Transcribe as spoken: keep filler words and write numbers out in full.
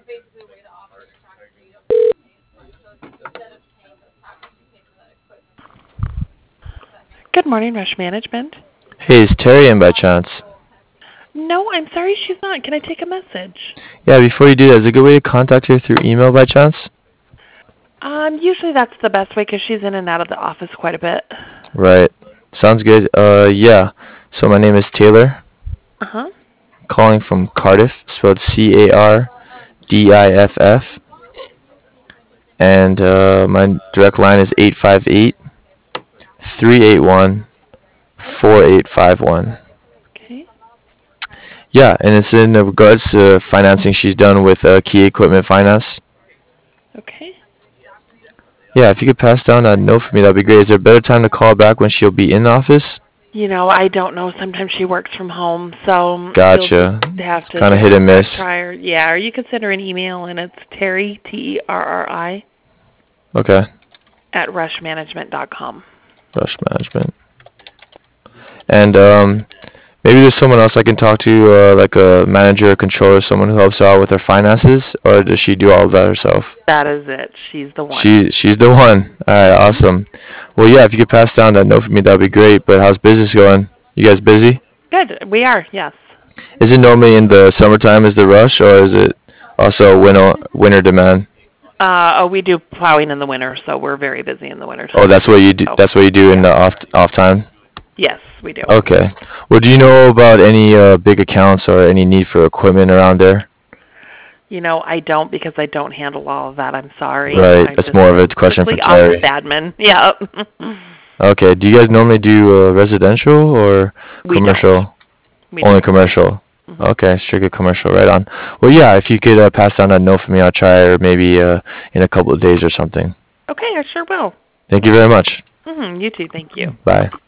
Good morning, Rush Management. Hey, is Terry in by chance? No, I'm sorry she's not. Can I take a message? Yeah, before you do that, is there a good way to contact her through email by chance? Um, usually that's the best way because she's in and out of the office quite a bit. Right. Sounds good. Uh, yeah. So my name is Taylor, Uh-huh. calling from Cardiff, spelled C A R D I F F. And uh, my direct line is eight five eight, three eight one, four eight five one. Okay. Yeah, and it's in regards to financing she's done with uh, Key Equipment Finance. Okay. Yeah, if you could pass down that note for me, that'd be great. Is there a better time to call back when she'll be in the office? You know, I don't know. Sometimes she works from home, so Gotcha. you'll just have to Kind of hit and miss. try her. Yeah, or you can send her an email, and it's Terry, T E R R I, Okay. at rush management dot com. Rush Management. And um, maybe there's someone else I can talk to, uh, like a manager or controller, someone who helps out with her finances, or does she do all of that herself? That is it. She's the one. She she's the one. All right, awesome. Well, yeah, if you could pass down that note for me, that'd be great. But how's business going? You guys busy? Good. We are, yes. Is it normally in the summertime is the rush, or is it also winter winter demand? Uh, oh, we do plowing in the winter, so we're very busy in the winter. Oh, that's what you do. That's what you do in the off off time. Yes, we do. Okay. Well, do you know about any uh, big accounts or any need for equipment around there? You know, I don't because I don't handle all of that. I'm sorry. Right. I That's just more of a question for strictly Terry. office admin. Yeah. Okay. Do you guys normally do uh, residential or We commercial? don't. We Only don't. commercial. Mm-hmm. Okay, strictly commercial. Right on. Well, yeah. If you could uh, pass down that note for me, I'll try her maybe uh, in a couple of days or something. Okay, I sure will. Thank you very much. Mm-hmm. You too. Thank you. Bye.